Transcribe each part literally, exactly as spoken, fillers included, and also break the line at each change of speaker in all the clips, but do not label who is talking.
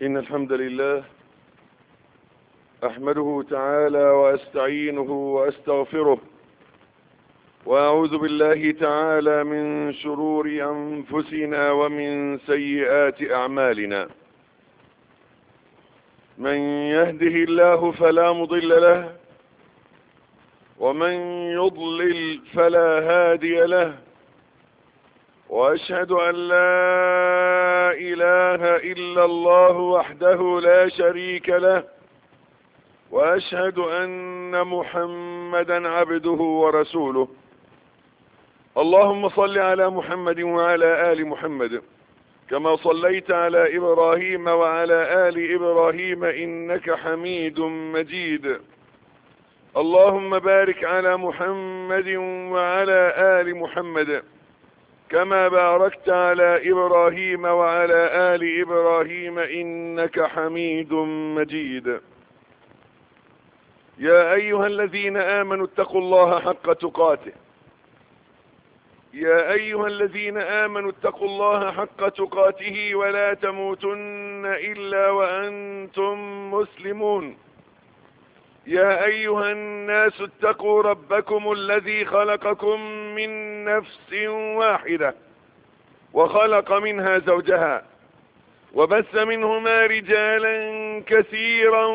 إن الحمد لله أحمده تعالى وأستعينه وأستغفره، وأعوذ بالله تعالى من شرور أنفسنا ومن سيئات أعمالنا. من يهده الله فلا مضل له، ومن يضلل فلا هادي له، وأشهد أن لا إله إلا الله وحده لا شريك له، وأشهد أن محمدا عبده ورسوله. اللهم صل على محمد وعلى آل محمد كما صليت على إبراهيم وعلى آل إبراهيم إنك حميد مجيد. اللهم بارك على محمد وعلى آل محمد كما باركت على إبراهيم وعلى آل إبراهيم إنك حميد مجيد. يا أيها الذين آمنوا اتقوا الله حق تقاته يا أيها الذين آمنوا اتقوا الله حق تقاته ولا تموتن إلا وأنتم مسلمون. يا أيها الناس اتقوا ربكم الذي خلقكم من نفس واحدة وخلق منها زوجها وبث منهما رجالا كثيرا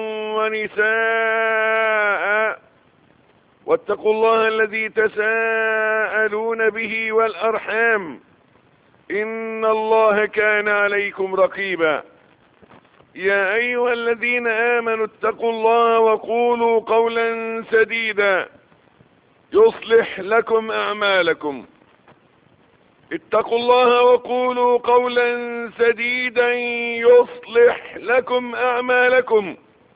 ونساء، واتقوا الله الذي تساءلون به والأرحام إن الله كان عليكم رقيبا. يا أيها الذين آمنوا اتقوا الله وقولوا قولا سديدا يصلح لكم أعمالكم. اتقوا الله وقولوا قولا سديدا يصلح لكم أعمالكم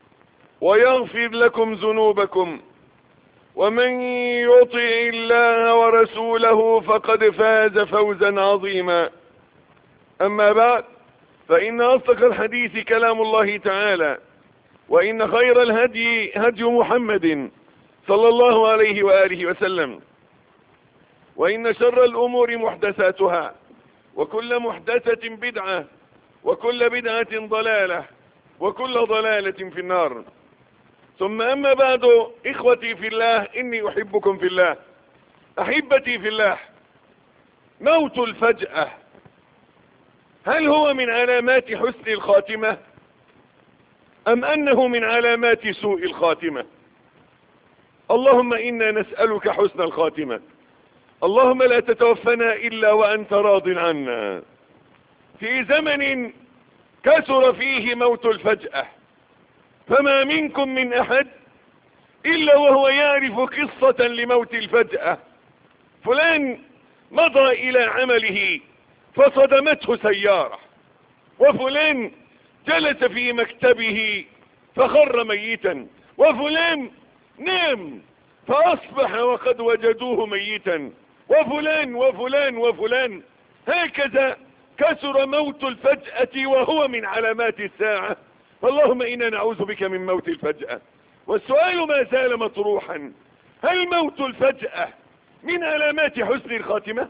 ويغفر لكم ذنوبكم، ومن يطع الله ورسوله فقد فاز فوزا عظيما. أما بعد، فإن أصدق الحديث كلام الله تعالى، وإن خير الهدي هدي محمد صلى الله عليه وآله وسلم، وإن شر الأمور محدثاتها، وكل محدثة بدعة، وكل بدعة ضلالة، وكل ضلالة في النار. ثم أما بعد، إخوتي في الله، إني أحبكم في الله، أحبتي في الله. موت الفجأة هل هو من علامات حسن الخاتمة أم أنه من علامات سوء الخاتمة؟ اللهم إنا نسألك حسن الخاتمة. اللهم لا تتوفنا إلا وأنت راض عنا. في زمن كثر فيه موت الفجأة، فما منكم من أحد إلا وهو يعرف قصة لموت الفجأة. فلان مضى إلى عمله فصدمته سيارة، وفلان جلس في مكتبه فخر ميتا، وفلان نام فأصبح وقد وجدوه ميتا، وفلان وفلان وفلان. هكذا كثر موت الفجأة وهو من علامات الساعة. فاللهم إنا نعوذ بك من موت الفجأة. والسؤال ما زال مطروحا: هل موت الفجأة من علامات حسن الخاتمة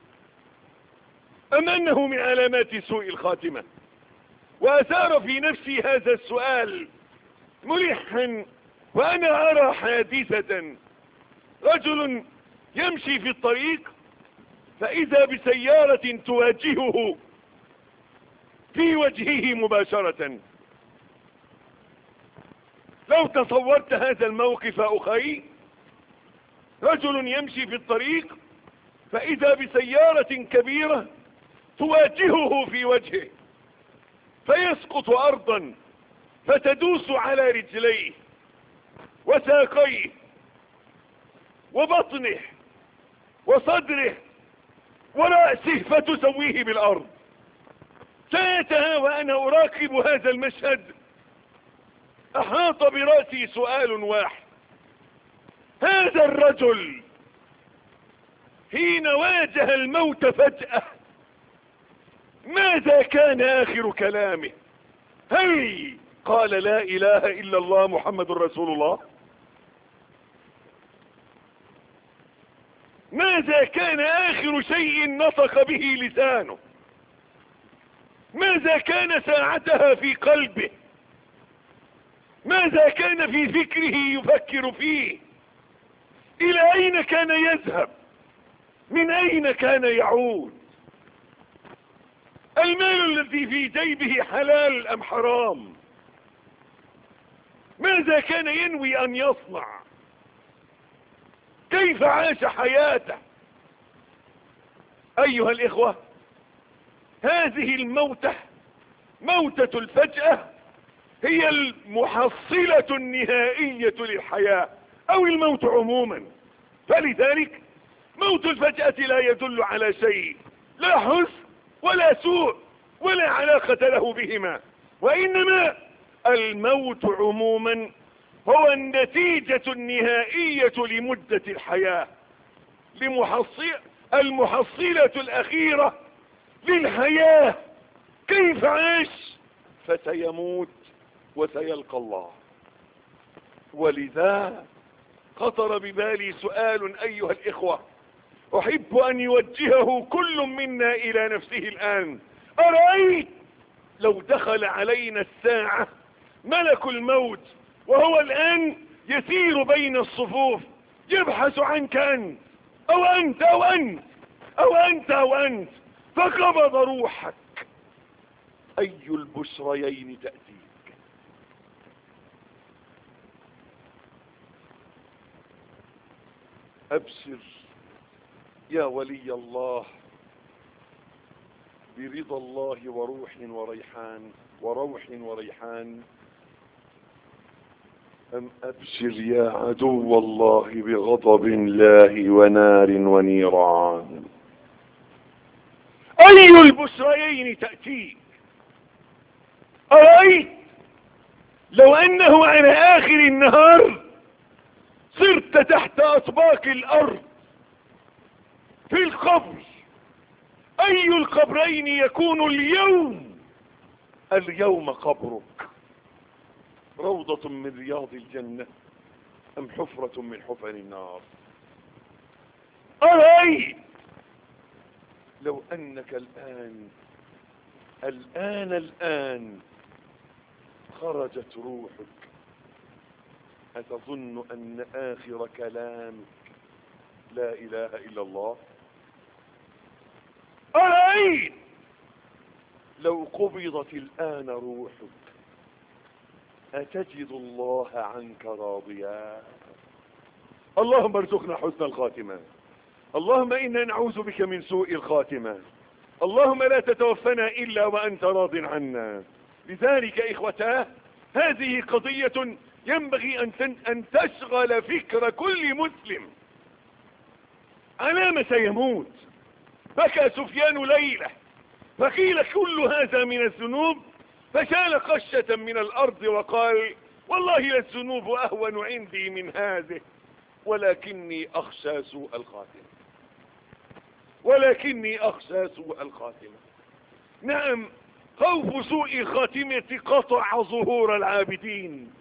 أم أنه من علامات سوء الخاتمة؟ وأثار في نفسي هذا السؤال ملحا وأنا أرى حادثة: رجل يمشي في الطريق فإذا بسيارة تواجهه في وجهه مباشرة. لو تصورت هذا الموقف أخي: رجل يمشي في الطريق فإذا بسيارة كبيرة تواجهه في وجهه، فيسقط أرضا فتدوس على رجليه وساقيه وبطنه وصدره ورأسه فتسويه بالأرض. ساعتها وأنا أراقب هذا المشهد أحاط برأسي سؤال واحد: هذا الرجل حين واجه الموت فجأة ماذا كان آخر كلامه؟ هل قال لا إله إلا الله محمد رسول الله؟ ماذا كان آخر شيء نطق به لسانه؟ ماذا كان ساعتها في قلبه؟ ماذا كان في فكره يفكر فيه؟ الى اين كان يذهب؟ من اين كان يعود؟ المال الذي في جيبه حلال ام حرام؟ ماذا كان ينوي ان يصنع؟ كيف عاش حياته؟ ايها الاخوة، هذه الموتة، موتة الفجأة، هي المحصلة النهائية للحياة او الموت عموما. فلذلك موت الفجأة لا يدل على شيء، لا حزن ولا سوء ولا علاقة له بهما، وانما الموت عموما هو النتيجة النهائية لمدة الحياة، لمحصل المحصلة الاخيرة للحياة. كيف عاش؟ فسيموت وسيلقى الله. ولذا خطر ببالي سؤال ايها الاخوة، احب ان يوجهه كل منا الى نفسه الان. ارأيت لو دخل علينا الساعة ملك الموت وهو الان يسير بين الصفوف يبحث عنك انت او انت او انت او انت او انت، فقبض روحك، اي البشريين تأتيك؟ ابشر يا ولي الله برضا الله وروح وريحان وروح وريحان، أم أبشر يا عدو الله بغضب الله ونار ونيران؟ أي البشريين تأتيك؟ أرأيت لو أنه على آخر النهار صرت تحت أطباق الأرض في القبر، أي القبرين يكون اليوم؟ اليوم قبرك روضة من رياض الجنة أم حفرة من حفر النار؟ أرأيت لو أنك الآن الآن الآن خرجت روحك، أتظن أن آخر كلامك لا إله إلا الله؟ أرأيت لو قبضت الآن روحك، أتجد الله عنك راضيا؟ اللهم ارزقنا حسن الخاتمة، اللهم إنا نعوذ بك من سوء الخاتمة، اللهم لا تتوفنا إلا وأنت راض عنا. لذلك إخوتاه، هذه قضية ينبغي أن أن تشغل فكر كل مسلم. على ما سيموت؟ بكى سفيان ليلة فقيل كل هذا من الذنوب، فشال قشة من الأرض وقال والله للذنوب أهون عندي من هذه، ولكني أخشى سوء الخاتمة، ولكني أخشى سوء الخاتمة. نعم، خوف سوء الخاتمة قطع ظهور العابدين.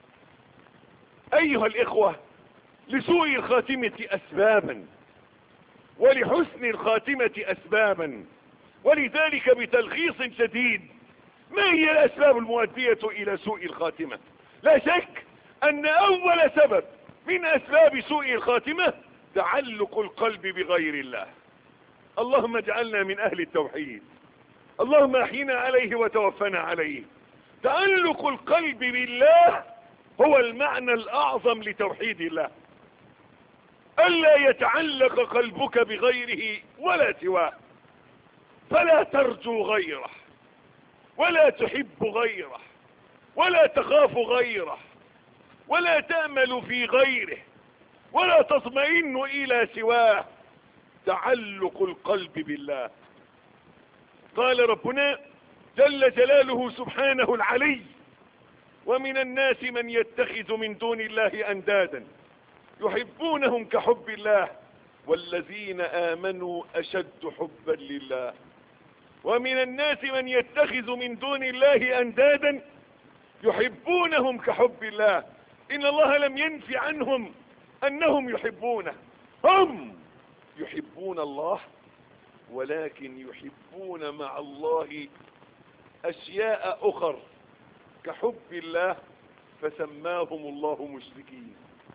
أيها الإخوة، لسوء الخاتمة أسبابا، ولحسن الخاتمة أسبابا، ولذلك بتلخيص شديد ما هي الأسباب المؤدية إلى سوء الخاتمة؟ لا شك أن أول سبب من أسباب سوء الخاتمة تعلق القلب بغير الله. اللهم اجعلنا من أهل التوحيد، اللهم احينا عليه وتوفنا عليه. تعلق القلب بالله هو المعنى الأعظم لتوحيد الله، ألا يتعلق قلبك بغيره ولا سواه، فلا ترجو غيره ولا تحب غيره ولا تخاف غيره ولا تأمل في غيره ولا تطمئن إلى سواه. تعلق القلب بالله. قال ربنا جل جلاله سبحانه العلي ومن الناس من يتخذ من دون الله أندادا يحبونهم كحب الله والذين آمنوا أشد حبا لله. ومن الناس من يتخذ من دون الله أندادا يحبونهم كحب الله. إن الله لم ينف عنهم أنهم يحبونه، هم يحبون الله ولكن يحبون مع الله أشياء أخر كحب الله فسماهم الله مشركين.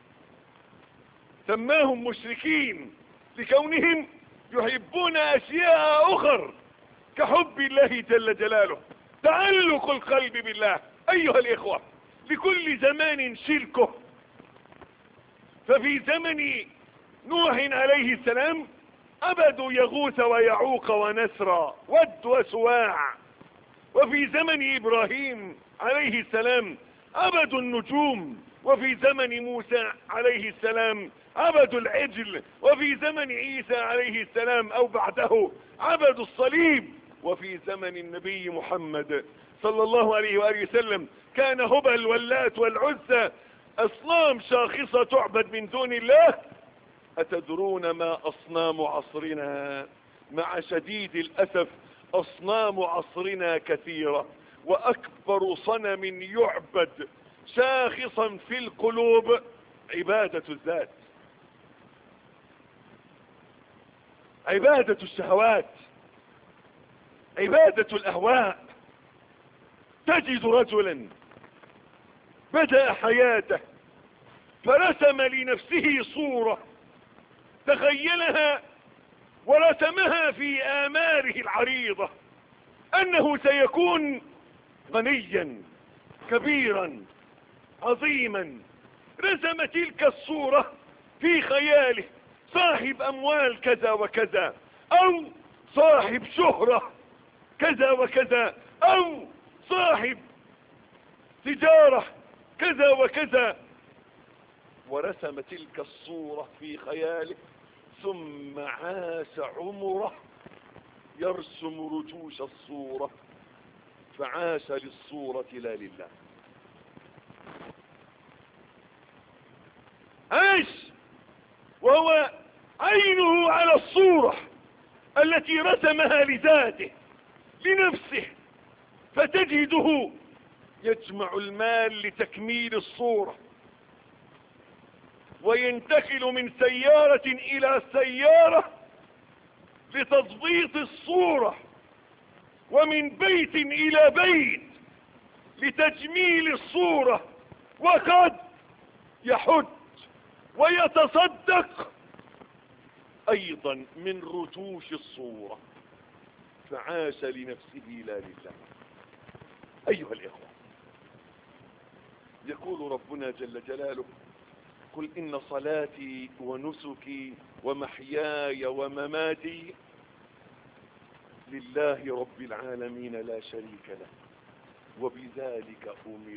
سماهم مشركين لكونهم يحبون أشياء أخر كحب الله جل جلاله. تعلق القلب بالله أيها الإخوة لكل زمان شركه. ففي زمن نوح عليه السلام عبدوا يغوث ويعوق ونسرا ود وسواع. وفي زمن إبراهيم عليه السلام عبدوا النجوم. وفي زمن موسى عليه السلام عبدوا العجل. وفي زمن عيسى عليه السلام أو بعده عبدوا الصليب. وفي زمن النبي محمد صلى الله عليه وآله وسلم كان هبل واللات والعزى أصنام شاخصة تعبد من دون الله. أتدرون ما أصنام عصرنا؟ مع شديد الأسف أصنام عصرنا كثيرة، وأكبر صنم يعبد شاخصا في القلوب عبادة الذات، عبادة الشهوات، عبادة الأهواء. تجد رجلا بدأ حياته فرسم لنفسه صورة تخيلها ورسمها في آماله العريضة أنه سيكون غنيا كبيرا عظيما. رسم تلك الصورة في خياله صاحب أموال كذا وكذا، أو صاحب شهرة كذا وكذا، أو صاحب تجارة كذا وكذا، ورسم تلك الصورة في خياله ثم عاش عمره يرسم رجوش الصورة، فعاش للصورة لا لله. عاش وهو عينه على الصورة التي رسمها لذاته لنفسه، فتجده يجمع المال لتكميل الصورة، وينتقل من سيارة إلى سيارة لتضبيط الصورة، ومن بيت إلى بيت لتجميل الصورة، وقد يحج ويتصدق أيضا من رتوش الصورة، فعاش لنفسه لا لله. أيها الإخوة، يقول ربنا جل جلاله: قل إن صلاتي ونسكي ومحياي ومماتي لله رب العالمين لا شريك له وبذلك أمرت.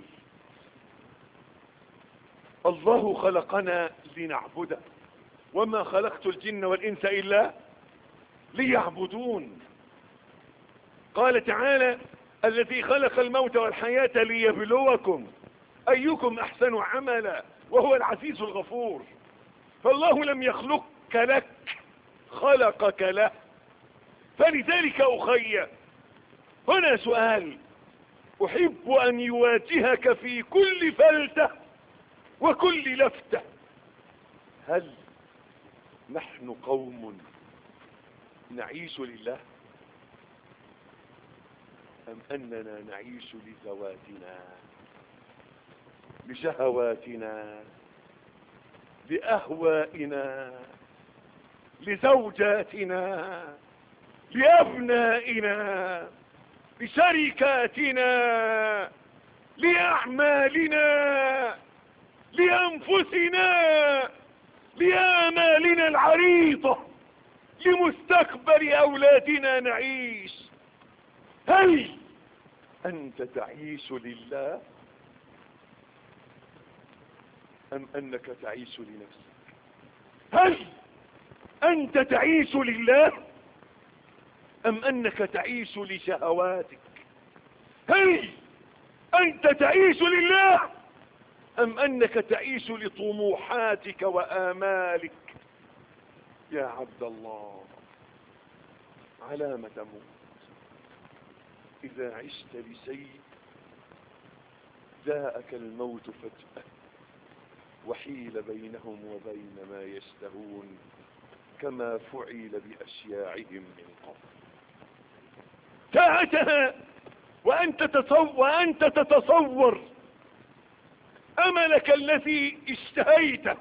الله خلقنا لنعبده، وما خلقت الجن والإنس إلا ليعبدون. قال تعالى: الذي خلق الموت والحياة ليبلوكم أيكم أحسن عملا وهو العزيز الغفور. فالله لم يخلقك لك، خلقك له. فلذلك أخي هنا سؤال أحب أن يواجهك في كل فلتة وكل لفتة: هل نحن قوم نعيش لله، أم أننا نعيش لذواتنا، لشهواتنا، لأهوائنا، لزوجاتنا، لأبنائنا، لشركاتنا، لأعمالنا، لأنفسنا، لآمالنا العريضة، لمستقبل أولادنا نعيش؟ هل أنت تعيش لله، أم أنك تعيش لنفسك؟ هل أنت تعيش لله، أم أنك تعيش لشهواتك؟ هل أنت تعيش لله، أم أنك تعيش لطموحاتك وآمالك؟ يا عبد الله، على ما تموت؟ إذا عشت لشيء جاءك الموت فجأة وحيل بينهم وبين ما يشتهون، كما فعل بأشياعهم من قبل. ساعتها وأنت تتصور, وأنت تتصور أملك الذي اشتهيته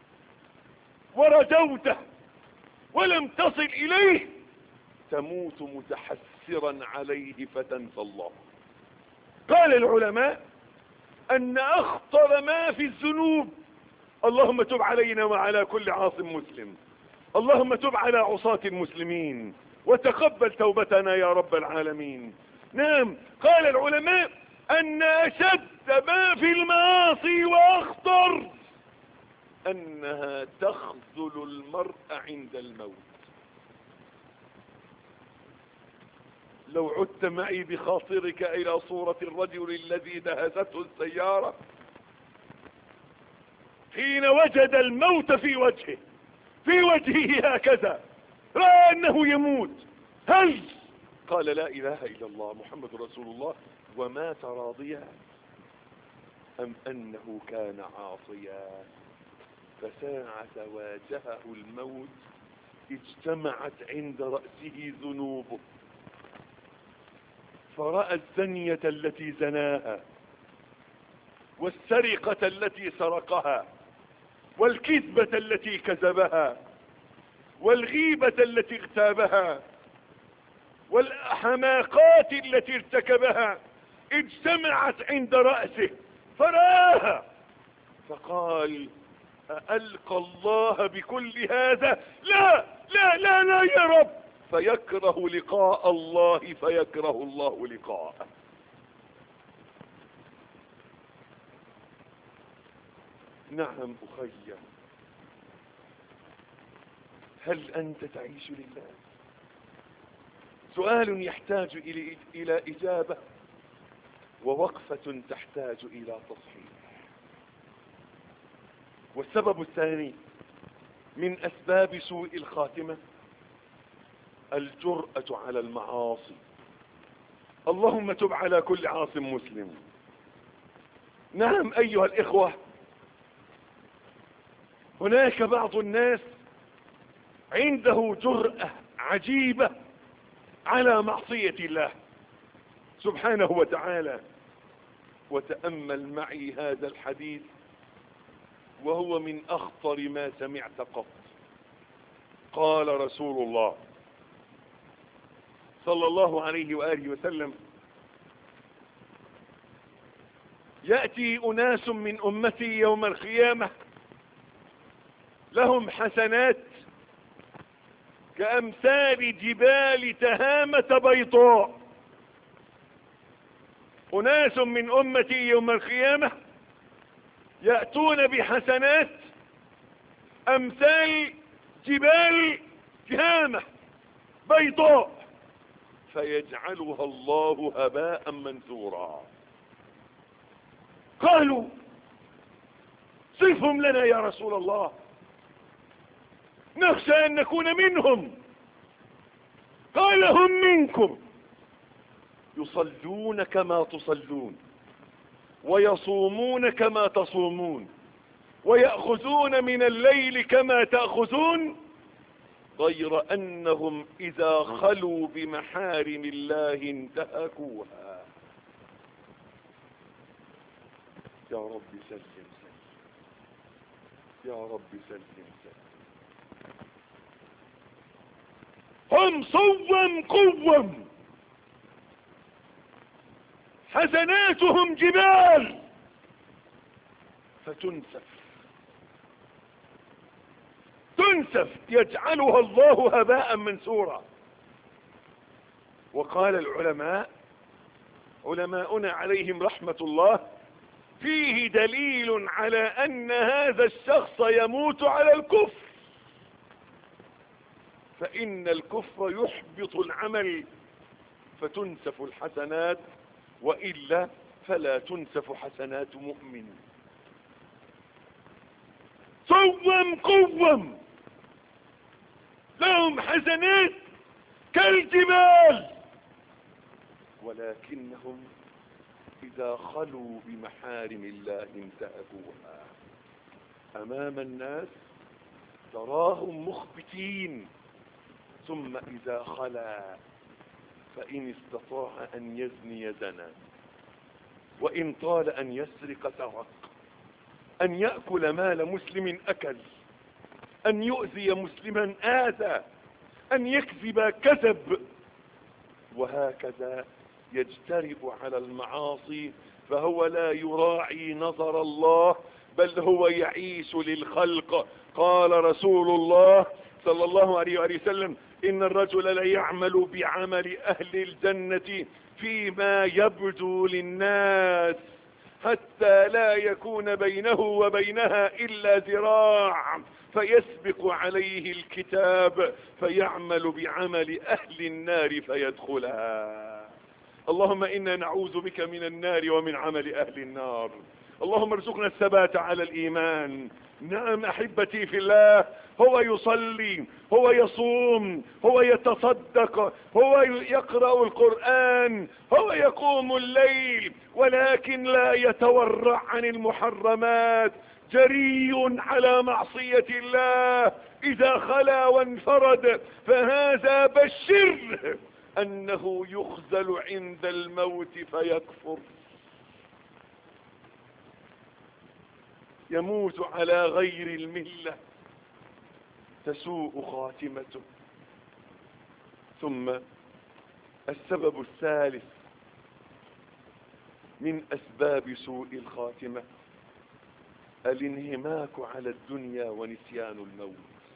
ورجوته ولم تصل إليه، تموت متحسرا عليه فتنسى الله. قال العلماء أن أخطر ما في الذنوب، اللهم تب علينا وعلى كل عاص مسلم، اللهم تب على عصاة المسلمين وتقبل توبتنا يا رب العالمين. نعم، قال العلماء أن أشد ما في المعاصي وأخطر أنها تخذل المرء عند الموت. لو عدت معي بخاطرك إلى صورة الرجل الذي دهسته السيارة حين وجد الموت في وجهه في وجهه هكذا، رأى أنه يموت، هل قال لا إله إلا الله محمد رسول الله ومات راضيا، أم أنه كان عاصيا؟ فساعة واجهه الموت اجتمعت عند رأسه ذنوبه، فرأى الزنية التي زناها، والسرقة التي سرقها، والكذبة التي كذبها، والغيبة التي اغتابها، والحماقات التي ارتكبها اجتمعت عند رأسه فرآها، فقال ألقى الله بكل هذا؟ لا لا لا لا يا رب، فيكره لقاء الله فيكره الله لقاءه. نعم أخي، هل أنت تعيش لله؟ سؤال يحتاج إلى إلى إجابة، ووقفة تحتاج إلى تصحيح. والسبب الثاني من أسباب سوء الخاتمة الجرأة على المعاصي. اللهم تب على كل عاص مسلم. نعم أيها الإخوة، هناك بعض الناس عنده جرأة عجيبة على معصية الله سبحانه وتعالى. وتأمل معي هذا الحديث وهو من أخطر ما سمعت قط. قال رسول الله صلى الله عليه وآله وسلم: يأتي أناس من أمتي يوم القيامة لهم حسنات كأمثال جبال تهامة بيضاء. أناس من أمتي يوم القيامة يأتون بحسنات أمثال جبال تهامة بيضاء فيجعلها الله هباء منثورا. قالوا: صفهم لنا يا رسول الله، نخشى أن نكون منهم. قال: هم منكم، يصلون كما تصلون، ويصومون كما تصومون، ويأخذون من الليل كما تأخذون، غير أنهم إذا خلوا بمحارم الله انتهكوها. يا رب سلم سلم، يا رب سلم سلم. هم صوم قوم، حسناتهم جبال فتنسف تنسف يجعلها الله هباء منثورا. وقال العلماء علماؤنا عليهم رحمة الله: فيه دليل على أن هذا الشخص يموت على الكفر، فإن الكفر يحبط العمل فتنسف الحسنات، وإلا فلا تنسف حسنات مؤمن. صوم قوم لهم حسنات كالجبال، ولكنهم إذا خلوا بمحارم الله انتهكوها. أمام الناس تراهم مخبتين، ثم إذا خلا فإن استطاع أن يزني زنى، وإن طال أن يسرق سرق، أن يأكل مال مسلم أكل، أن يؤذي مسلما آذى، أن يكذب كذب، وهكذا يجترئ على المعاصي، فهو لا يراعي نظر الله، بل هو يعيش للخلق. قال رسول الله صلى الله عليه وآله وسلم: إن الرجل ليعمل بعمل أهل الجنة فيما يبدو للناس حتى لا يكون بينه وبينها إلا ذراع، فيسبق عليه الكتاب فيعمل بعمل أهل النار فيدخلها. اللهم إنا نعوذ بك من النار ومن عمل أهل النار. اللهم ارزقنا الثبات على الإيمان. نعم أحبتي في الله، هو يصلي، هو يصوم، هو يتصدق، هو يقرأ القرآن، هو يقوم الليل، ولكن لا يتورع عن المحرمات، جري على معصية الله إذا خلا وانفرد، فهذا بشره أنه يخزل عند الموت فيكفر، يموت على غير الملة، تسوء خاتمته. ثم السبب الثالث من أسباب سوء الخاتمة الانهماك على الدنيا ونسيان الموت.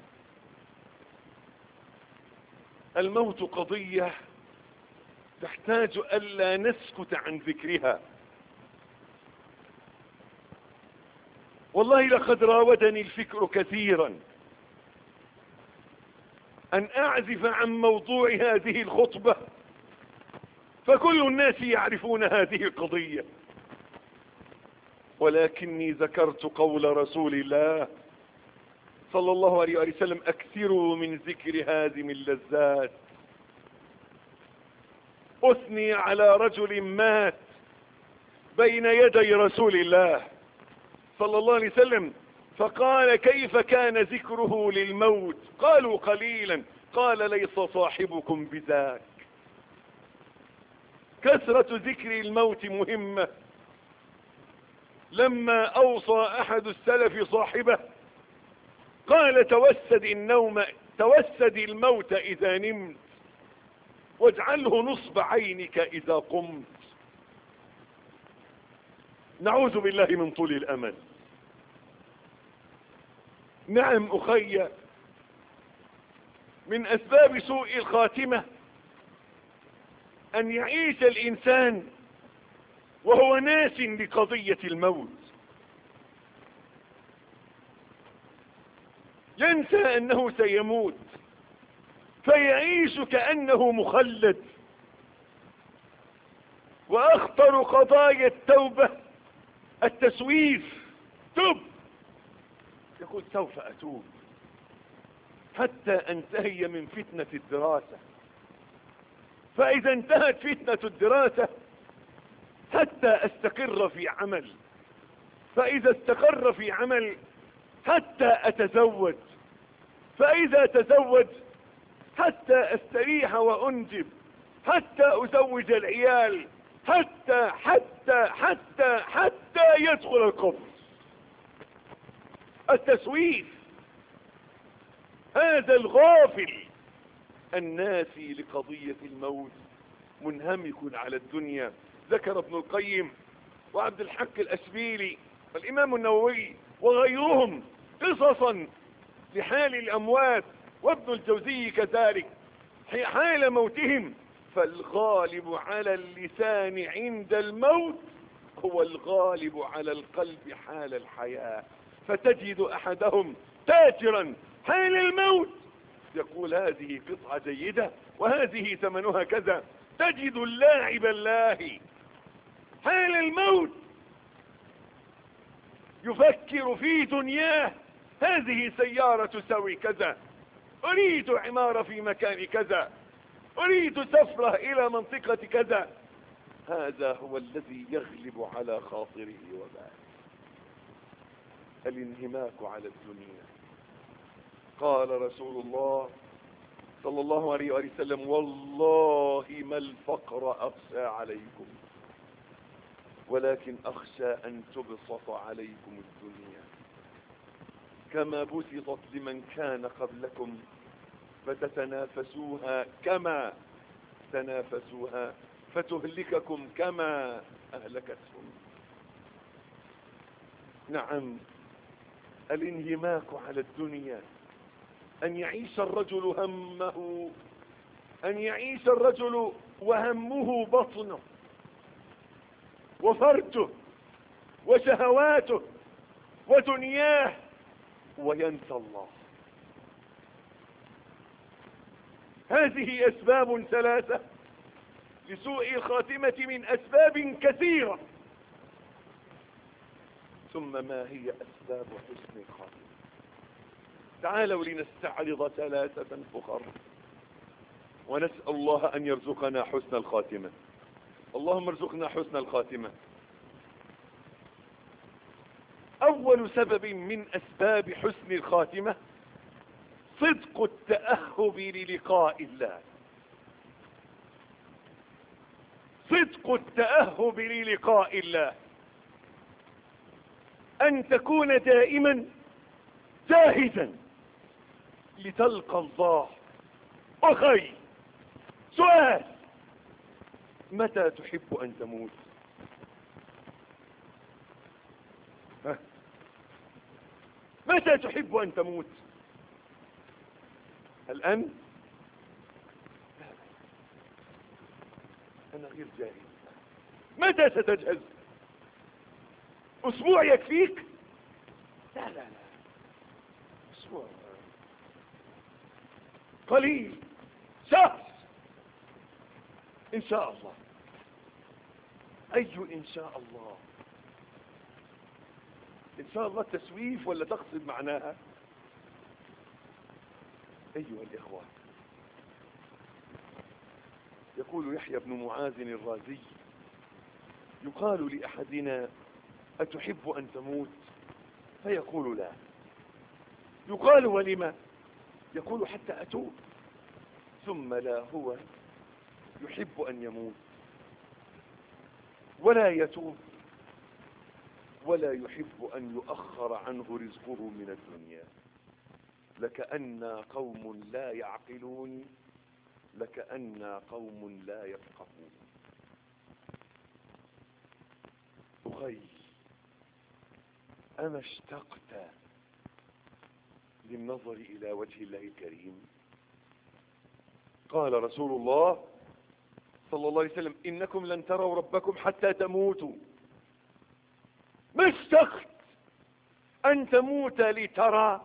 الموت قضية تحتاج ألا نسكت عن ذكرها. والله لقد راودني الفكر كثيرا أن أعزف عن موضوع هذه الخطبة، فكل الناس يعرفون هذه القضية، ولكني ذكرت قول رسول الله صلى الله عليه وسلم: أكثروا من ذكر هادم اللذات. أثني على رجل مات بين يدي رسول الله صلى الله عليه وسلم، فقال: كيف كان ذكره للموت؟ قالوا: قليلا. قال: ليس صاحبكم بذاك. كثرة ذكر الموت مهمة. لما أوصى أحد السلف صاحبه قال: توسد النوم توسد الموت إذا نمت، واجعله نصب عينك إذا قمت. نعوذ بالله من طول الأمل. نعم أخي، من أسباب سوء الخاتمة أن يعيش الإنسان وهو ناس لقضية الموت، ينسى أنه سيموت فيعيش كأنه مخلد. وأخطر قضايا التوبة التسويف. تب، يقول: سوف أتوب حتى أنتهي من فتنة الدراسة، فإذا انتهت فتنة الدراسة حتى أستقر في عمل، فإذا استقر في عمل حتى أتزوج، فإذا تزوج حتى أستريح وأنجب، حتى أزوج العيال، حتى حتى حتى حتى يدخل القبر. التسويف. هذا الغافل الناسي لقضية الموت منهمك على الدنيا. ذكر ابن القيم وعبد الحق الأشبيلي والإمام النووي وغيرهم قصصا لحال الأموات، وابن الجوزي كذلك، حال موتهم. فالغالب على اللسان عند الموت هو الغالب على القلب حال الحياة. فتجد أحدهم تاجرا حال الموت يقول: هذه قطعة جيدة وهذه ثمنها كذا. تجد اللاعب اللاهي حال الموت يفكر في دنياه: هذه سيارة تساوي كذا، أريد عمارة في مكان كذا، أريد سفرة إلى منطقة كذا. هذا هو الذي يغلب على خاطره وباله. الانهماك على الدنيا. قال رسول الله صلى الله عليه وآله وسلم: والله ما الفقر أخشى عليكم، ولكن أخشى أن تبسط عليكم الدنيا كما بسطت لمن كان قبلكم فتتنافسوها كما تنافسوها فتهلككم كما أهلكتهم. نعم، الانهماك على الدنيا، أن يعيش الرجل همه، أن يعيش الرجل وهمه بطنه وفرجه وشهواته ودنياه وينسى الله. هذه أسباب ثلاثة لسوء الخاتمة من أسباب كثيرة. ثم ما هي أسباب حسن الخاتمة؟ تعالوا لنستعرض ثلاثة فخر ونسأل الله أن يرزقنا حسن الخاتمة. اللهم ارزقنا حسن الخاتمة. أول سبب من أسباب حسن الخاتمة صدق التأهب للقاء الله. صدق التأهب للقاء الله، أن تكون دائما جاهزا لتلقى الله. أخي، سؤال: متى تحب أن تموت؟ ها؟ متى تحب أن تموت؟ الآن؟ أنا غير جاهز. متى ستجهز؟ أسبوع يكفيك؟ لا لا لا، أسبوع قليل، شهر إن شاء الله. أي إن شاء الله؟ إن شاء الله تسويف ولا تقصد معناها؟ أيها الإخوة، يقول يحيى بن معاذ الرازي: يقال لأحدنا: أتحب أن تموت؟ فيقول: لا. يقال: ولما؟ يقول: حتى أتوب. ثم لا هو يحب أن يموت ولا يتوب ولا يحب أن يؤخر عنه رزقه من الدنيا. لكأننا قوم لا يعقلون، لكأننا قوم لا يفقهون. أخي، أما اشتقت للنظر إلى وجه الله الكريم؟ قال رسول الله صلى الله عليه وسلم: إنكم لن تروا ربكم حتى تموتوا. ما اشتقت أن تموت لترى؟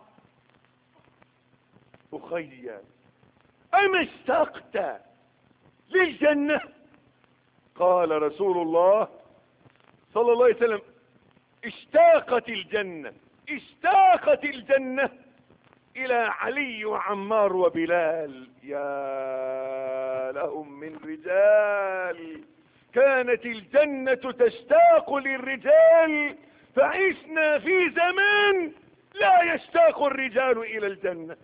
أخي، أما اشتقت للجنة؟ قال رسول الله صلى الله عليه وسلم: اشتاقت الجنة اشتاقت الجنة إلى علي وعمار وبلال. يا لهم من رجال! كانت الجنة تشتاق للرجال، فعشنا في زمان لا يشتاق الرجال إلى الجنة.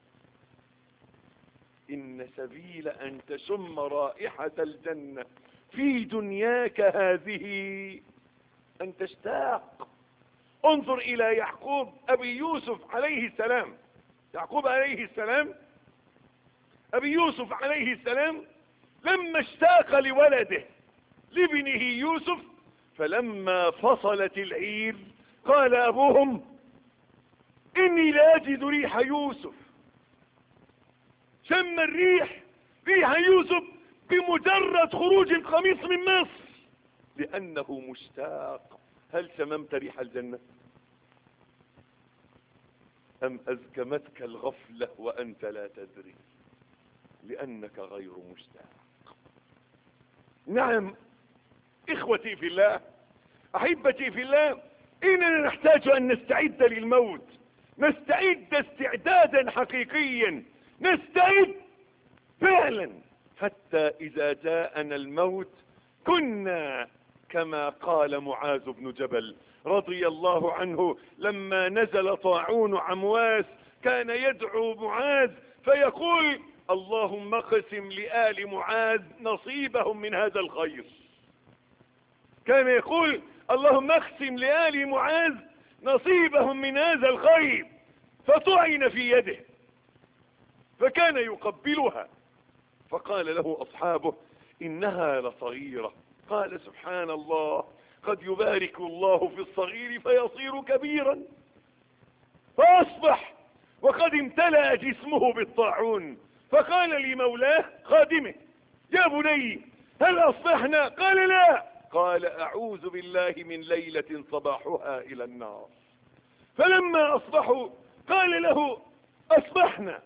إن سبيل أن تشم رائحة الجنة في دنياك هذه أن تشتاق. انظر إلى يعقوب أبي يوسف عليه السلام. يعقوب عليه السلام أبي يوسف عليه السلام لما اشتاق لولده لابنه يوسف، فلما فصلت العير قال أبوهم: إني لا أجد ريح يوسف. شم الريح ريح يوسف بمجرد خروج القميص من مصر لأنه مشتاق. هل شممت ريح الجنة؟ أم أزكمتك الغفلة وأنت لا تدري لأنك غير مشتاق؟ نعم إخوتي في الله، أحبتي في الله، إننا نحتاج أن نستعد للموت، نستعد استعدادا حقيقيا، نستعد فعلا حتى إذا جاءنا الموت كنا كما قال معاذ بن جبل رضي الله عنه لما نزل طاعون عمواس، كان يدعو معاذ فيقول: اللهم اقسم لآل معاذ نصيبهم من هذا الخير. كان يقول اللهم اقسم لآل معاذ نصيبهم من هذا الخير، فطعن في يده فكان يقبلها، فقال له أصحابه إنها لصغيرة. قال سبحان الله، قد يبارك الله في الصغير فيصير كبيرا. فأصبح وقد امتلأ جسمه بالطاعون، فقال لمولاه خادمه يا بني هل أصبحنا؟ قال لا. قال أعوذ بالله من ليلة صباحها إلى النار. فلما أصبحوا قال له أصبحنا،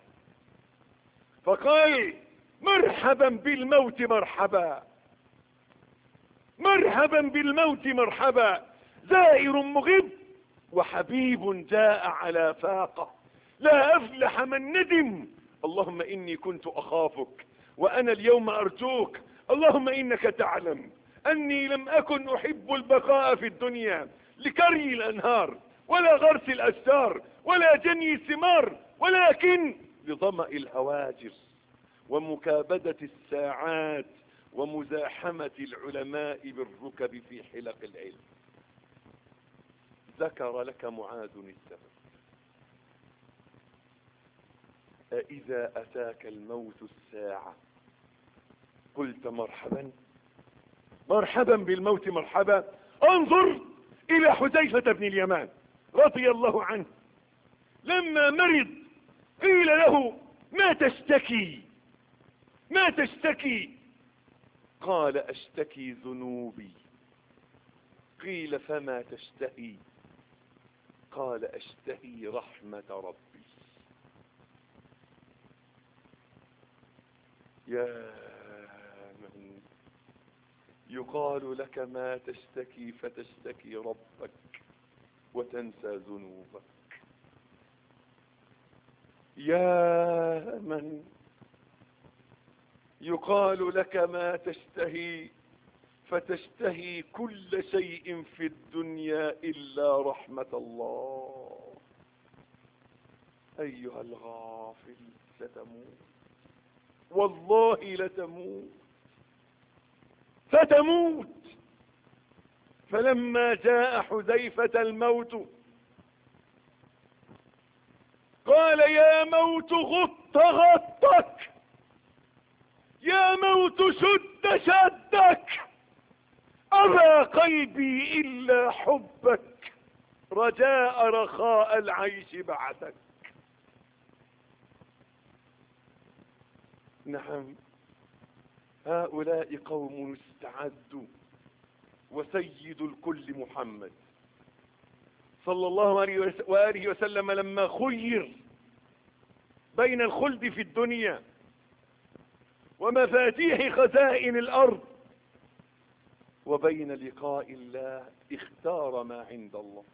فقال مرحبا بالموت مرحبا، مرحبا بالموت مرحبا، زائر مغب وحبيب جاء على فاقة، لا أفلح من ندم. اللهم إني كنت أخافك وأنا اليوم أرجوك. اللهم إنك تعلم أني لم أكن أحب البقاء في الدنيا لكري الأنهار ولا غرس الأشجار ولا جني الثمار، ولكن لظمأ الهواجر ومكابدة الساعات ومزاحمة العلماء بالركب في حلق العلم. ذكر لك معاذ السبب. أإذا أتاك الموت الساعة قلت مرحبا؟ مرحبا بالموت مرحبا. انظر إلى حذيفة بن اليمان رضي الله عنه، لما مرض قيل له ما تشتكي؟ ما تشتكي؟ قال أشتكي ذنوبي. قيل فما تشتهي؟ قال أشتهي رحمة ربي. يا من يقال لك ما تشتكي فتشتكي ربك وتنسى ذنوبك. يا من يقال لك ما تشتهي فتشتهي كل شيء في الدنيا إلا رحمة الله. أيها الغافل ستموت، والله لتموت، ستموت. فلما جاء حذيفة الموت قال يا موت غط غطك، يا موت شد شدك، أبى قلبي إلا حبك، رجاء رخاء العيش بعدك. نعم، هؤلاء قوم استعدوا، وسيد الكل محمد صلى الله عليه وآله وسلم لما خير بين الخلد في الدنيا ومفاتيح خزائن الأرض وبين لقاء الله اختار ما عند الله.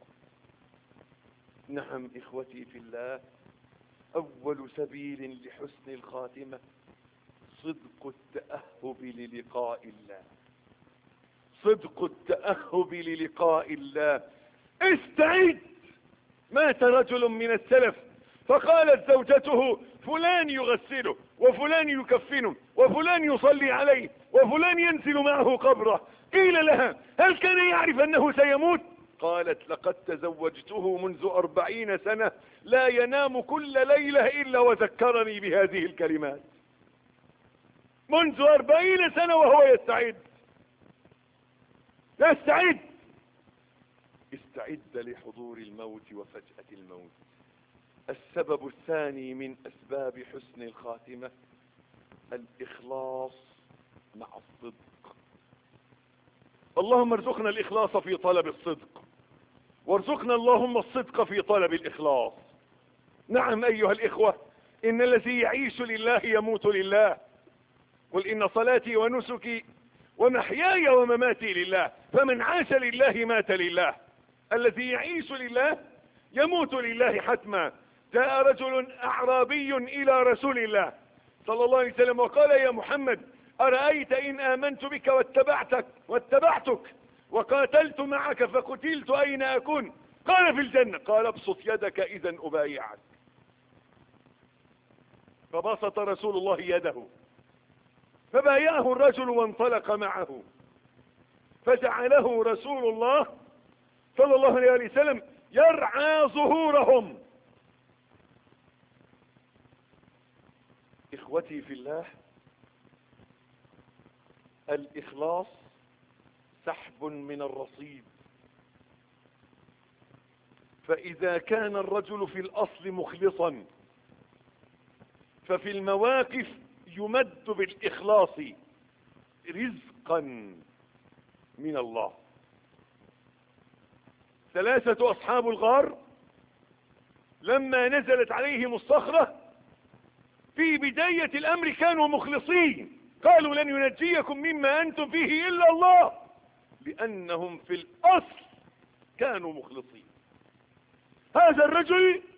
نعم إخوتي في الله، أول سبيل لحسن الخاتمة صدق التأهب للقاء الله، صدق التأهب للقاء الله. استعد. مات رجل من السلف فقالت زوجته فلان يغسله وفلان يكفنه وفلان يصلي عليه وفلان ينزل معه قبره. قيل لها هل كان يعرف أنه سيموت؟ قالت لقد تزوجته منذ أربعين سنة لا ينام كل ليلة إلا وذكرني بهذه الكلمات. منذ أربعين سنة وهو يستعد. يستعد. استعد لحضور الموت وفجأة الموت. السبب الثاني من أسباب حسن الخاتمة الإخلاص مع الصدق. اللهم ارزقنا الإخلاص في طلب الصدق، وارزقنا اللهم الصدق في طلب الإخلاص. نعم أيها الإخوة، إن الذي يعيش لله يموت لله. قل إن صلاتي ونسكي ومحياي ومماتي لله، فمن عاش لله مات لله. الذي يعيش لله يموت لله حتما. جاء رجل أعرابي إلى رسول الله صلى الله عليه وسلم وقال يا محمد أرأيت إن آمنت بك واتبعتك واتبعتك وقاتلت معك فقتلت أين أكون؟ قال في الجنة. قال ابسط يدك إذا أبايعك. فبسط رسول الله يده فبايعه الرجل وانطلق معه، فجعله رسول الله صلى الله عليه وسلم يرعى ظهورهم. اخوتي في الله، الإخلاص سحب من الرصيد، فإذا كان الرجل في الأصل مخلصا ففي المواقف يمد بالإخلاص رزقا من الله. ثلاثة أصحاب الغار لما نزلت عليهم الصخرة في بداية الأمر كانوا مخلصين، قالوا لن ينجيكم مما أنتم فيه إلا الله، لأنهم في الأصل كانوا مخلصين. هذا الرجل